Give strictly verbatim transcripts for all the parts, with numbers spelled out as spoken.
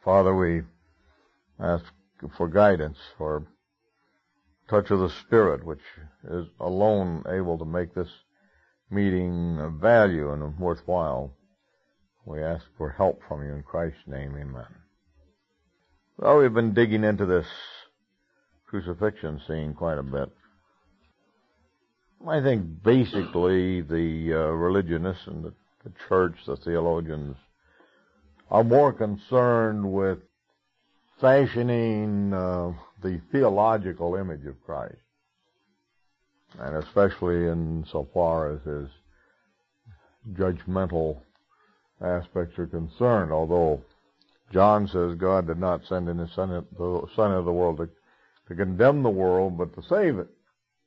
Father, we ask for guidance, for touch of the Spirit, which is alone able to make this meeting of value and worthwhile. We ask for help from you in Christ's name, amen. Well, we've been digging into this crucifixion scene quite a bit. I think basically the uh, religionists and the, the church, the theologians, are more concerned with fashioning uh, the theological image of Christ, and especially in so far as his judgmental aspects are concerned, although John says God did not send in his Son, the Son of the world to, to condemn the world, but to save it.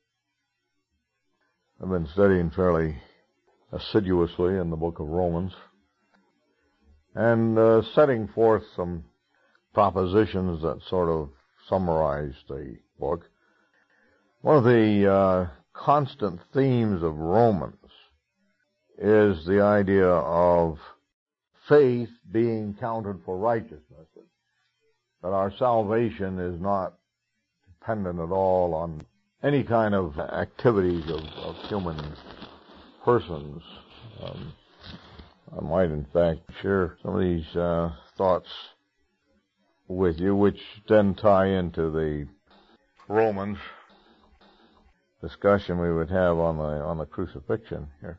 I've been studying fairly assiduously in the book of Romans and uh, setting forth some propositions that sort of summarize the book. One of the uh, constant themes of Romans is the idea of faith being counted for righteousness, that our salvation is not dependent at all on any kind of activities of, of human persons. Um, I might, in fact, share some of these uh, thoughts with you, which then tie into the Romans discussion we would have on the on the crucifixion here.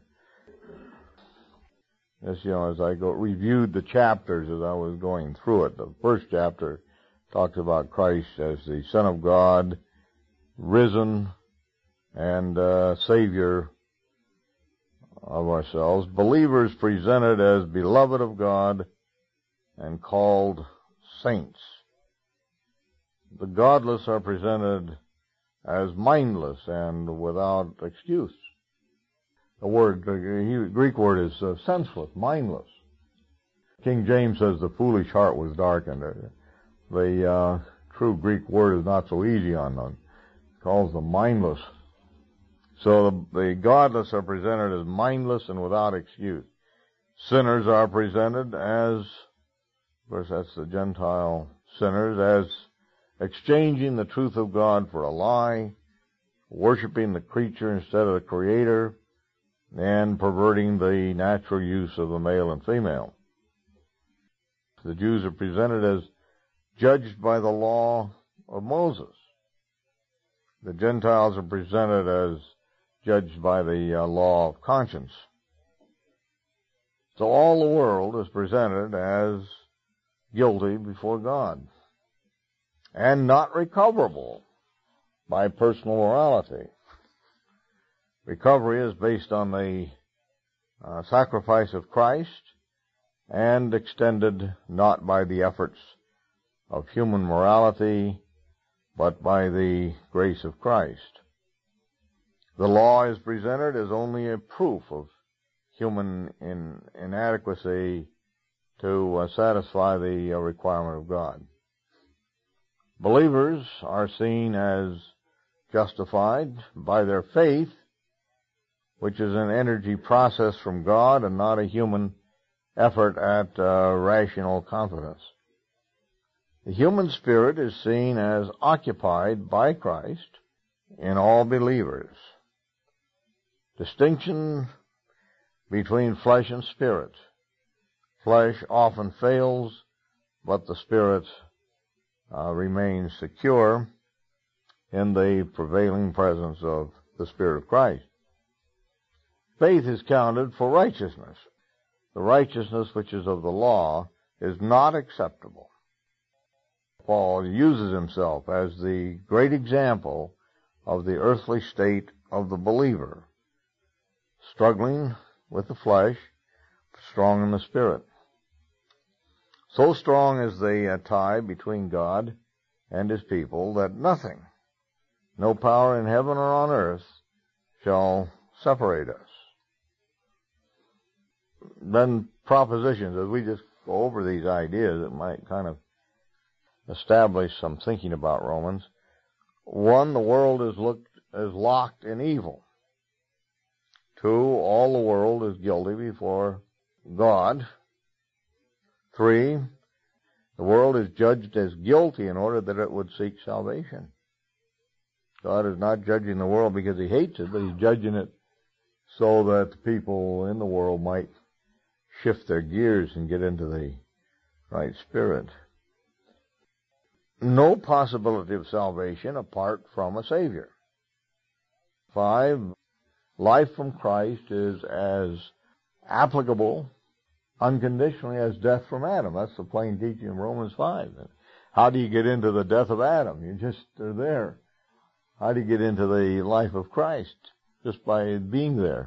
As you know, as I go reviewed the chapters as I was going through it, the first chapter talks about Christ as the Son of God, risen and uh, Savior of ourselves, believers presented as beloved of God and called saints. The godless are presented as mindless and without excuse. The word, the Greek word is uh, senseless, mindless. King James says the foolish heart was darkened. The uh, true Greek word is not so easy on them. It calls them mindless. So the, the godless are presented as mindless and without excuse. Sinners are presented as, of course that's the Gentile sinners, as exchanging the truth of God for a lie, worshiping the creature instead of the Creator, and perverting the natural use of the male and female. The Jews are presented as judged by the law of Moses. The Gentiles are presented as judged by the uh, law of conscience. So all the world is presented as guilty before God and not recoverable by personal morality. Recovery is based on the uh, sacrifice of Christ and extended not by the efforts of human morality, but by the grace of Christ. The law is presented as only a proof of human in, inadequacy to uh, satisfy the uh, requirement of God. Believers are seen as justified by their faith, which is an energy process from God and not a human effort at uh, rational confidence. The human spirit is seen as occupied by Christ in all believers. Distinction between flesh and spirit. Flesh often fails, but the spirit uh, remains secure in the prevailing presence of the Spirit of Christ. Faith is counted for righteousness. The righteousness which is of the law is not acceptable. Paul uses himself as the great example of the earthly state of the believer, struggling with the flesh, strong in the Spirit. So strong is the uh, tie between God and his people that nothing, no power in heaven or on earth, shall separate us. Then propositions, as we just go over these ideas, it might kind of establish some thinking about Romans. One, the world is looked is locked in evil. Two, all the world is guilty before God. Three, The world is judged as guilty in order that it would seek salvation. God is not judging the world because he hates it, but he's judging it so that people in the world might shift their gears and get into the right spirit. No possibility of salvation apart from a Savior. Five, life from Christ is as applicable unconditionally as death from Adam. That's the plain teaching of Romans five. How do you get into the death of Adam? You just are there. How do you get into the life of Christ? Just by being there.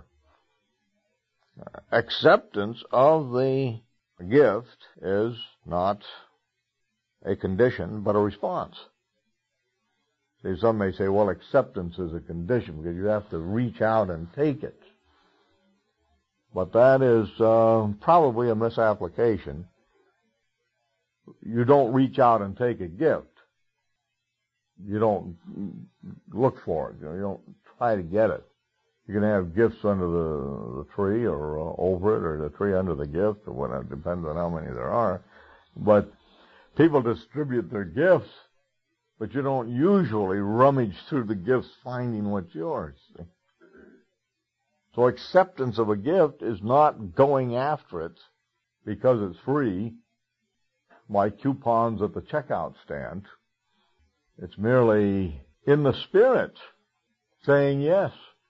Acceptance of the gift is not a condition, but a response. See, some may say, well, acceptance is a condition because you have to reach out and take it. But that is uh, probably a misapplication. You don't reach out and take a gift. You don't look for it. You know, you don't try to get it. You can have gifts under the, the tree or uh, over it, or the tree under the gift, or whatever. It depends on how many there are. But people distribute their gifts, but you don't usually rummage through the gifts finding what's yours. So acceptance of a gift is not going after it because it's free, like coupons at the checkout stand. It's merely in the Spirit saying yes.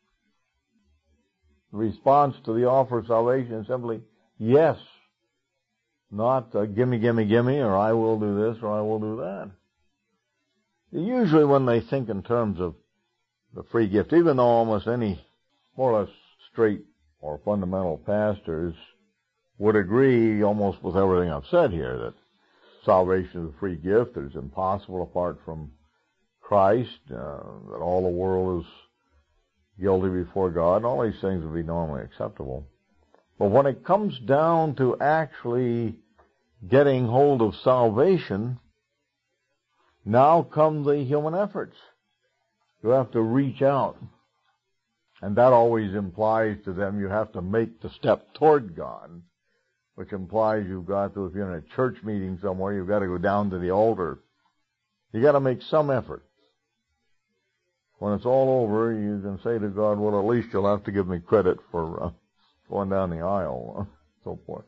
The response to the offer of salvation is simply yes, not uh, gimme, gimme, gimme, or I will do this or I will do that. Usually when they think in terms of the free gift, even though almost any more or less straight or fundamental pastors would agree almost with everything I've said here, that salvation is a free gift, that it's impossible apart from Christ, uh, that all the world is guilty before God, and all these things would be normally acceptable. But when it comes down to actually getting hold of salvation, now come the human efforts. You have to reach out. And that always implies to them you have to make the step toward God, which implies you've got to, if you're in a church meeting somewhere, you've got to go down to the altar. You've got to make some effort. When it's all over, you can say to God, well, at least you'll have to give me credit for uh, going down the aisle, and so forth.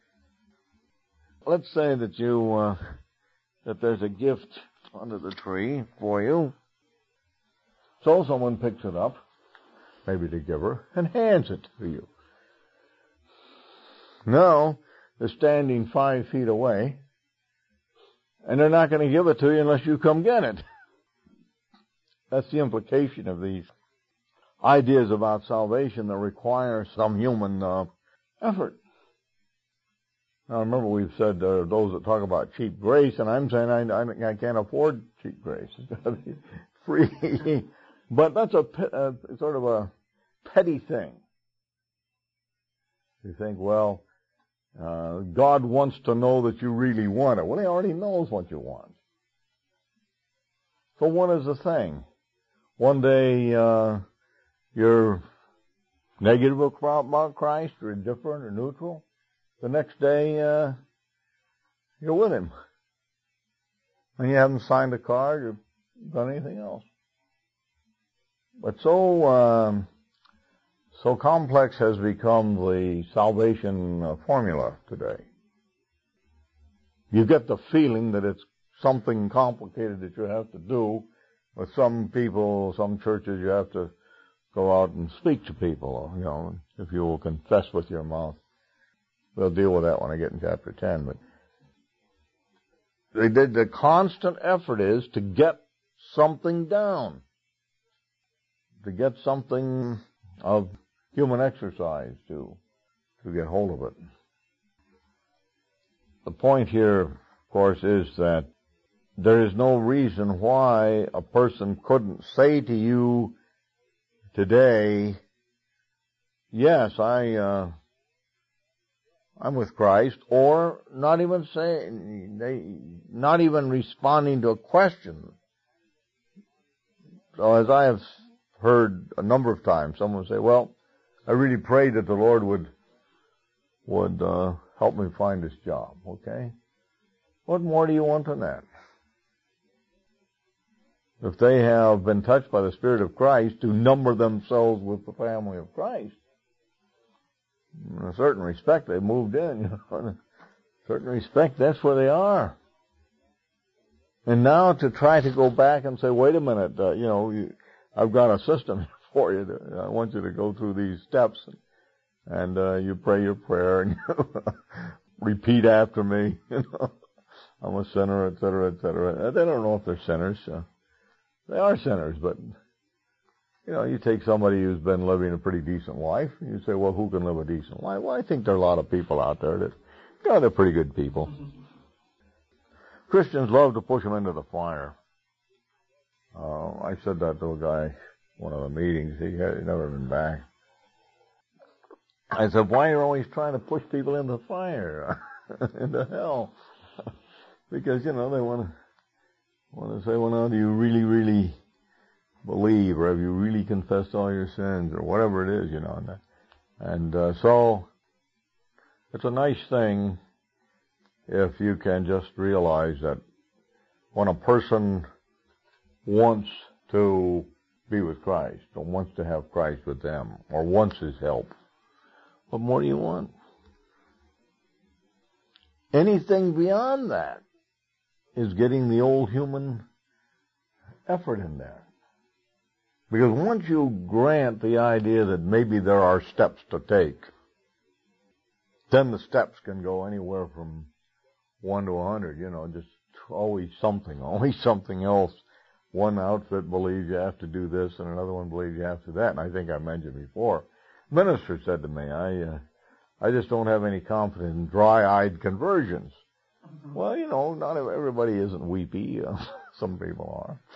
Let's say that you, uh, that there's a gift under the tree for you. So someone picks it up, maybe the giver, and hands it to you. Now, they're standing five feet away, and they're not going to give it to you unless you come get it. That's the implication of these ideas about salvation that require some human uh, effort. Now, remember we've said there are those that talk about cheap grace, and I'm saying I, I, I can't afford cheap grace. It's got to be free. But that's a, a sort of a petty thing. You think, well, uh, God wants to know that you really want it. Well, he already knows what you want. So what is the thing? One day uh, you're negative about Christ, or indifferent, or neutral. The next day uh, you're with him. And you haven't signed a card or done anything else. But so um, so complex has become the salvation uh, formula today. You get the feeling that it's something complicated that you have to do. With some people, some churches, you have to go out and speak to people, you know, if you will confess with your mouth. We'll deal with that when I get in chapter ten. But they did, the constant effort is to get something down, to get something of human exercise to, to get hold of it. The point here, of course, is that there is no reason why a person couldn't say to you today, yes, I, uh, I'm with Christ, or not even saying, they, not even responding to a question. So as I have heard a number of times, someone say, well, I really prayed that the Lord would, would, uh, help me find this job, okay? What more do you want than that? If they have been touched by the Spirit of Christ to number themselves with the family of Christ, in a certain respect, they moved in. You know, in a certain respect, that's where they are. And now to try to go back and say, wait a minute, uh, you know, you, I've got a system for you. To, I want you to go through these steps, and, and uh, you pray your prayer, and you repeat after me. You know, I'm a sinner, et cetera, et cetera. They don't know if they're sinners. Uh, they are sinners, but you know, you take somebody who's been living a pretty decent life, and you say, well, who can live a decent life? Well, I think there are a lot of people out there that, you know, they're pretty good people. Christians love to push them into the fire. Uh, I said that to a guy, one of the meetings. He had he'd never been back. I said, why are you always trying to push people into the fire, into hell? Because, you know, they want to want to say, well, now, do you really, really believe, or have you really confessed all your sins, or whatever it is, you know? And, and uh, so it's a nice thing if you can just realize that when a person wants to be with Christ, or wants to have Christ with them, or wants His help, what more do you want? Anything beyond that is getting the old human effort in there. Because once you grant the idea that maybe there are steps to take, then the steps can go anywhere from one to a hundred, you know, just always something, always something else. One outfit believes you have to do this, and another one believes you have to do that. And I think I mentioned before, minister said to me, I uh, I just don't have any confidence in dry-eyed conversions. Mm-hmm. Well, you know, not everybody isn't weepy. Uh, some people are.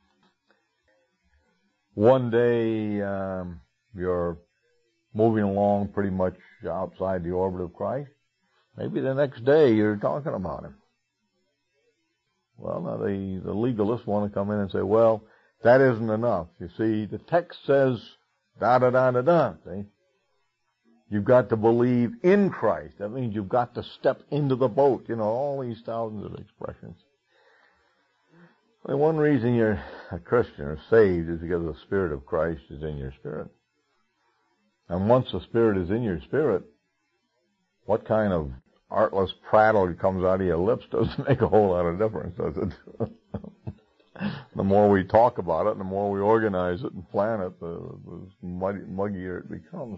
One day, um, you're moving along pretty much outside the orbit of Christ. Maybe the next day you're talking about Him. Well, now the, the legalists want to come in and say, well, that isn't enough. You see, the text says da-da-da-da-da, see? You've got to believe in Christ. That means you've got to step into the boat. You know, all these thousands of expressions. Well, one reason you're a Christian or saved is because the Spirit of Christ is in your spirit. And once the Spirit is in your spirit, what kind of artless prattle comes out of your lips doesn't make a whole lot of difference, does it? The more we talk about it, the more we organize it and plan it, the, the muddy, muggier it becomes.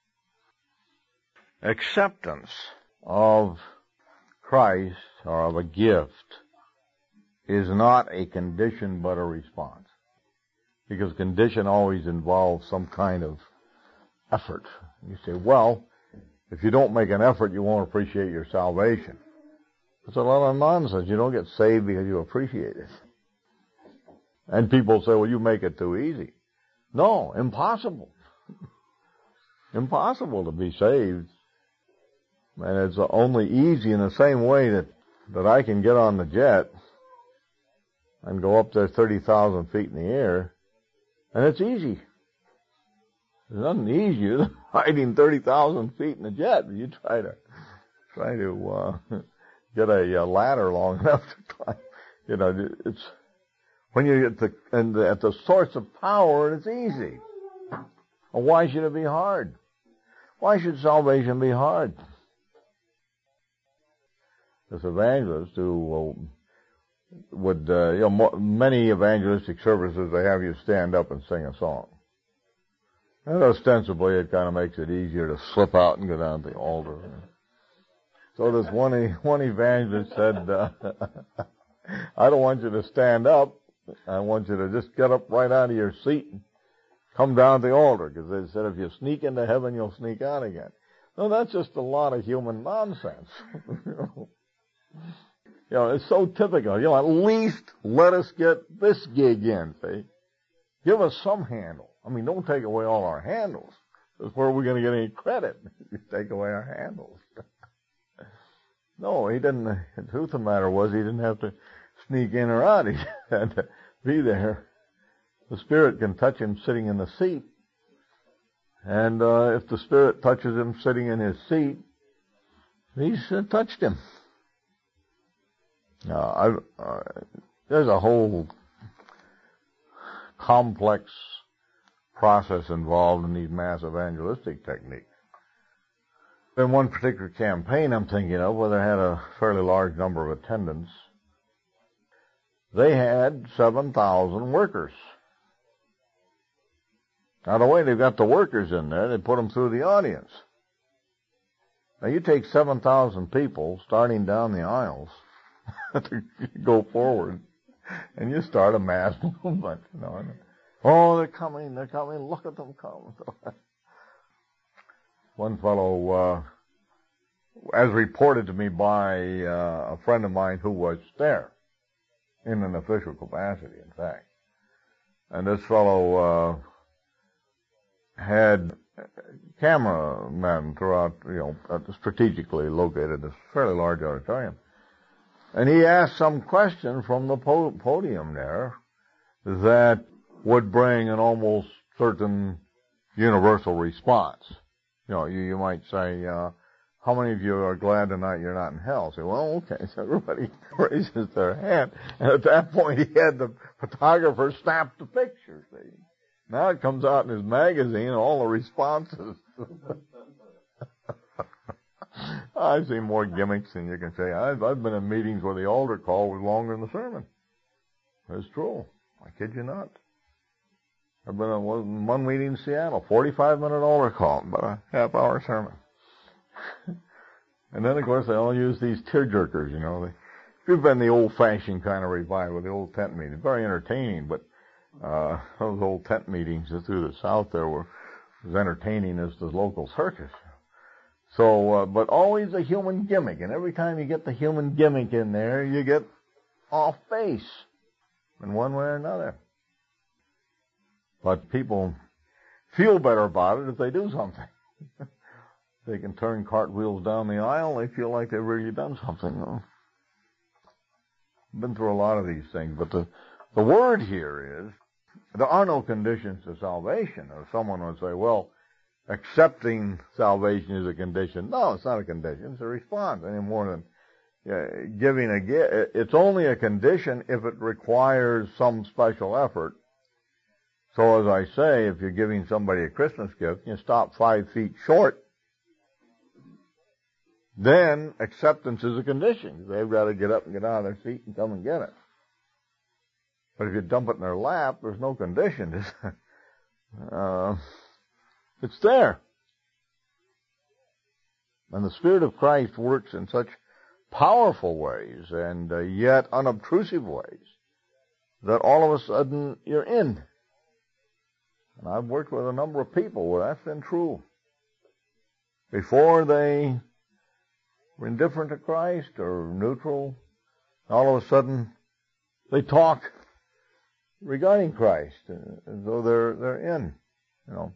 Acceptance of Christ, or of a gift, is not a condition but a response. Because condition always involves some kind of effort. You say, well, if you don't make an effort, you won't appreciate your salvation. That's a lot of nonsense. You don't get saved because you appreciate it. And people say, well, you make it too easy. No, impossible. Impossible to be saved. And it's only easy in the same way that, that I can get on the jet and go up there thirty thousand feet in the air, and it's easy. There's nothing easier than riding thirty thousand feet in a jet. You try to try to uh, get a, a ladder long enough to climb. You know, it's when you get the and the, at the source of power, it's easy. Well, why should it be hard? Why should salvation be hard? This evangelist who uh, would, uh, you know, mo- many evangelistic services, they have you stand up and sing a song. And ostensibly, it kind of makes it easier to slip out and go down to the altar. So this one, one evangelist said, uh, I don't want you to stand up. I want you to just get up right out of your seat and come down to the altar. Because they said, if you sneak into heaven, you'll sneak out again. No, that's just a lot of human nonsense. You know, it's so typical. You know, at least let us get this gig in, see? Give us some handle. I mean, don't take away all our handles. That's where we're going to get any credit if you take away our handles. No, he didn't. The truth of the matter was he didn't have to sneak in or out. He had to be there. The Spirit can touch him sitting in the seat. And uh, if the Spirit touches him sitting in his seat, he's uh, touched him. Now, I've, uh, there's a whole complex process involved in these mass evangelistic techniques. In one particular campaign I'm thinking of, where they had a fairly large number of attendants, they had seven thousand workers. Now, the way they've got the workers in there, they put them through the audience. Now, you take seven thousand people starting down the aisles to go forward, and you start a mass movement. You know. Oh, they're coming, they're coming, look at them come. One fellow, uh, as reported to me by uh, a friend of mine who was there, in an official capacity, in fact. And this fellow uh, had cameramen throughout, you know, strategically located this fairly large auditorium. And he asked some question from the po- podium there that would bring an almost certain universal response. You know, you, you might say, uh, how many of you are glad tonight you're not in hell? Say, well, okay. So everybody raises their hand. And at that point, he had the photographer snap the picture, see. Now it comes out in his magazine, all the responses. I've seen more gimmicks than you can say. I've, I've been in meetings where the altar call was longer than the sermon. It's true. I kid you not. I've been in one meeting in Seattle, forty-five minute altar call, about a half hour sermon. And then, of course, they all use these tearjerkers, you know. They, if you've been the old-fashioned kind of revival, the old tent meeting, very entertaining, but uh, those old tent meetings through the South there were as entertaining as the local circus. So, uh, but always a human gimmick, and every time you get the human gimmick in there, you get off base in one way or another. But people feel better about it if they do something. They can turn cartwheels down the aisle, they feel like they've really done something. I've been through a lot of these things, but the, the word here is, there are no conditions to salvation. Or someone would say, well, accepting salvation is a condition. No, it's not a condition, it's a response, any more than uh, giving a gift. It's only a condition if it requires some special effort. So as I say, if you're giving somebody a Christmas gift, you stop five feet short, then acceptance is a condition. They've got to get up and get out of their seat and come and get it. But if you dump it in their lap, there's no condition. It's, uh, it's there. And the Spirit of Christ works in such powerful ways and uh, yet unobtrusive ways that all of a sudden you're in. And I've worked with a number of people where that's been true. Before they were indifferent to Christ or neutral, all of a sudden they talk regarding Christ as though they're they're in, you know.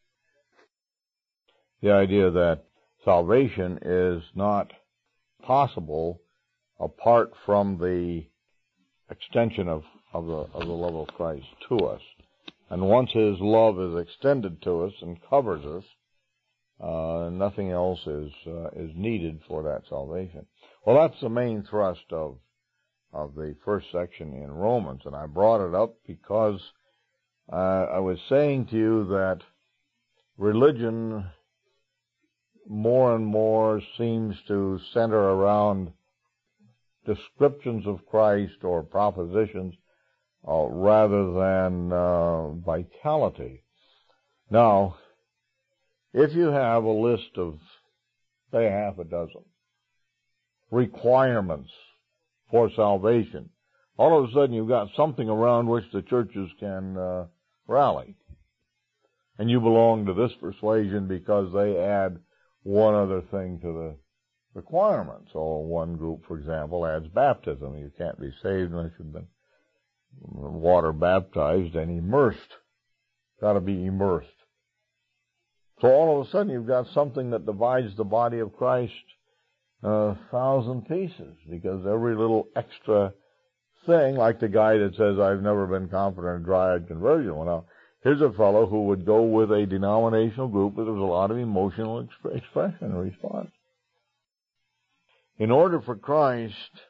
The idea that salvation is not possible apart from the extension of, of the of the love of Christ to us. And once His love is extended to us and covers us, uh, nothing else is uh, is needed for that salvation. Well, that's the main thrust of of the first section in Romans, and I brought it up because uh, I was saying to you that religion more and more seems to center around descriptions of Christ or propositions uh, rather than uh, vitality. Now, if you have a list of, say, half a dozen requirements for salvation, all of a sudden you've got something around which the churches can uh, rally. And you belong to this persuasion because they add one other thing to the requirements. So one group, for example, adds baptism. You can't be saved unless you've been water baptized and immersed. Got to be immersed. So all of a sudden you've got something that divides the body of Christ a thousand pieces, because every little extra thing, like the guy that says, I've never been confident in dry-eyed conversion. Well, now, here's a fellow who would go with a denominational group where there was a lot of emotional exp- expression and response. In order for Christ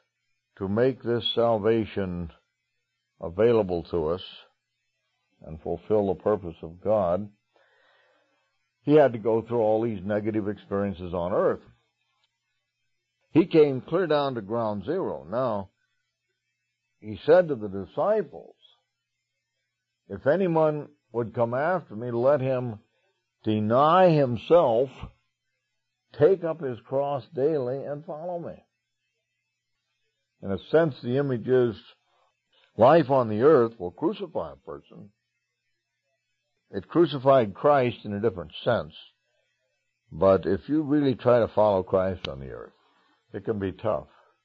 to make this salvation available to us and fulfill the purpose of God, he had to go through all these negative experiences on earth. He came clear down to ground zero. Now, he said to the disciples, if anyone would come after me, let him deny himself, take up his cross daily, and follow me. In a sense, the image is life on the earth will crucify a person. It crucified Christ in a different sense. But if you really try to follow Christ on the earth, it can be tough.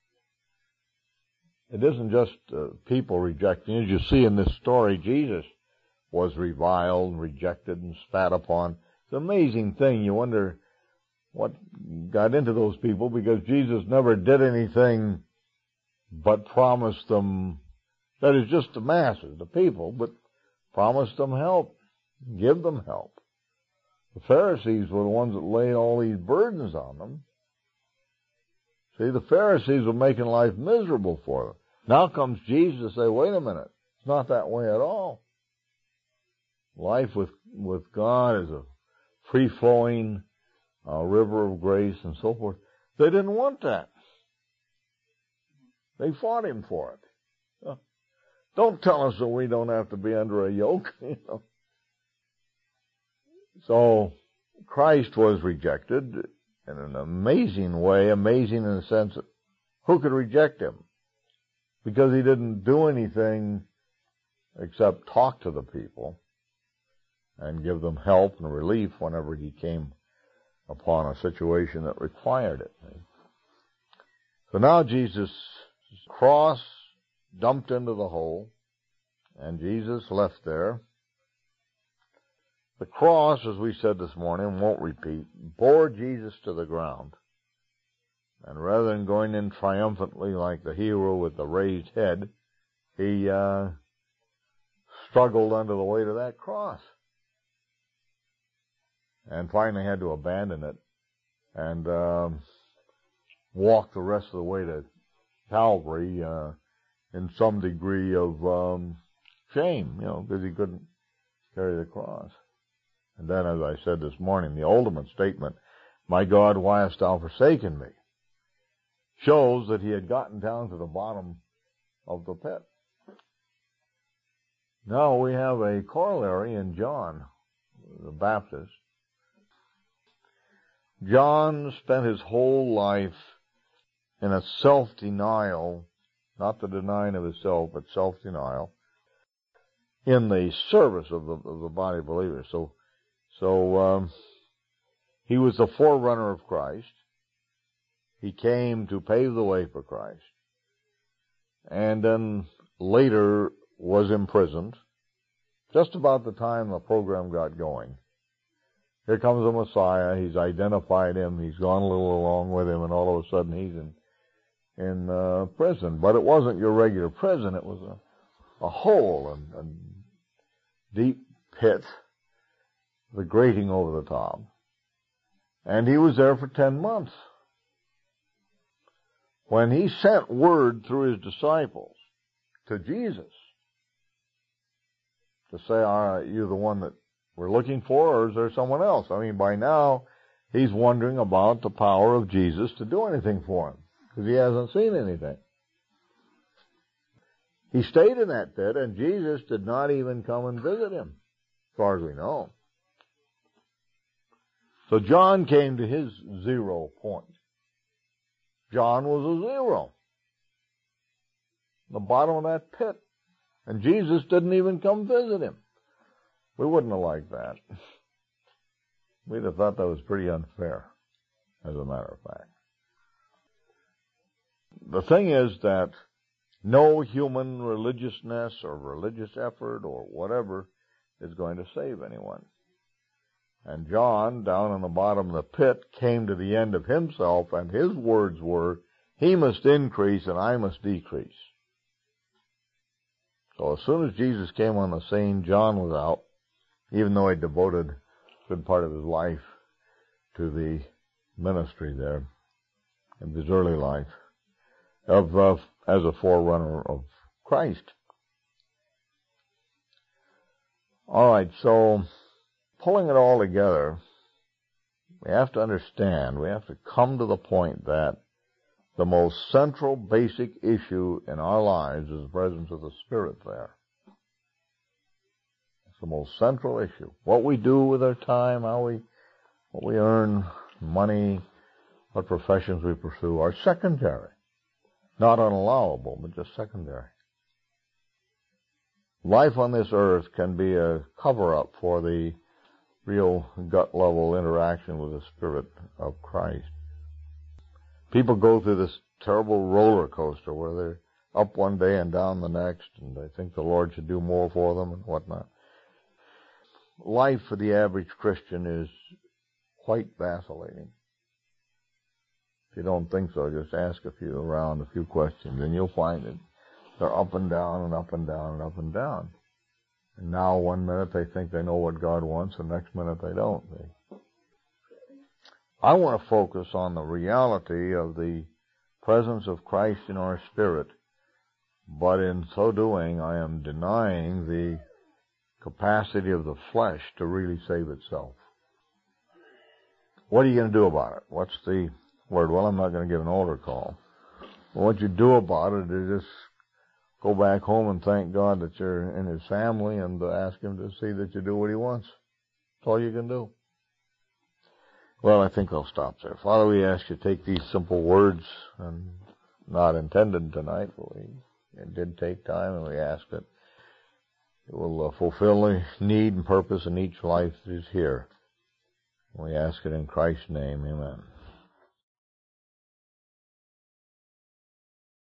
It isn't just uh, people rejecting. As you see in this story, Jesus was reviled and rejected and spat upon. It's an amazing thing. You wonder what got into those people, because Jesus never did anything but promised them, that is just the masses, the people, but promised them help, give them help. The Pharisees were the ones that laid all these burdens on them. See, the Pharisees were making life miserable for them. Now comes Jesus to say, wait a minute, it's not that way at all. Life with, with God is a free-flowing uh, river of grace and so forth. They didn't want that. They fought him for it. Uh, don't tell us that we don't have to be under a yoke, you know. So Christ was rejected in an amazing way, amazing in the sense that who could reject him? Because he didn't do anything except talk to the people and give them help and relief whenever he came upon a situation that required it. So now Jesus' cross dumped into the hole, and Jesus left there. The cross, as we said this morning, won't repeat, bore Jesus to the ground. And rather than going in triumphantly like the hero with the raised head, he uh, struggled under the weight of that cross. And finally had to abandon it and um, walk the rest of the way to Calvary uh, in some degree of um, shame, you know, because he couldn't carry the cross. And then, as I said this morning, the ultimate statement, my God, why hast thou forsaken me, shows that he had gotten down to the bottom of the pit. Now we have a corollary in John the Baptist. John spent his whole life in a self-denial, not the denying of himself, but self-denial, in the service of the, of the body of believers. So So um, he was the forerunner of Christ. He came to pave the way for Christ. And then later was imprisoned, just about the time the program got going. Here comes the Messiah. He's identified him. He's gone a little along with him, and all of a sudden he's in in uh, prison. But it wasn't your regular prison. It was a, a hole, and a deep pit, the grating over the top. And he was there for ten months. When he sent word through his disciples to Jesus to say, are you the one that we're looking for, or is there someone else? I mean, by now, he's wondering about the power of Jesus to do anything for him, because he hasn't seen anything. He stayed in that pit, and Jesus did not even come and visit him, as far as we know. So John came to his zero point. John was a zero, the bottom of that pit, and Jesus didn't even come visit him. We wouldn't have liked that. We'd have thought that was pretty unfair, as a matter of fact. The thing is that no human religiousness or religious effort or whatever is going to save anyone. And John, down on the bottom of the pit, came to the end of himself, and his words were, he must increase and I must decrease. So as soon as Jesus came on the scene, John was out, even though he devoted a good part of his life to the ministry there, in his early life, of uh, as a forerunner of Christ. All right, so pulling it all together, we have to understand, we have to come to the point that the most central, basic issue in our lives is the presence of the Spirit there. It's the most central issue. What we do with our time, how we, what we earn, money, what professions we pursue are secondary. Not unallowable, but just secondary. Life on this earth can be a cover-up for the real gut-level interaction with the Spirit of Christ. People go through this terrible roller coaster where they're up one day and down the next, and they think the Lord should do more for them and whatnot. Life for the average Christian is quite vacillating. If you don't think so, just ask a few around, a few questions, and you'll find it. They're up and down and up and down and up and down. And now one minute they think they know what God wants, and the next minute they don't. They... I want to focus on the reality of the presence of Christ in our spirit, but in so doing I am denying the capacity of the flesh to really save itself. What are you going to do about it? What's the word? Well, I'm not going to give an altar call. Well, what you do about it is just go back home and thank God that you're in His family and ask Him to see that you do what He wants. That's all you can do. Well, I think I'll stop there. Father, we ask you to take these simple words, and not intended tonight, but we, it did take time, and we ask that it will uh, fulfill the need and purpose in each life that is here. We ask it in Christ's name. Amen.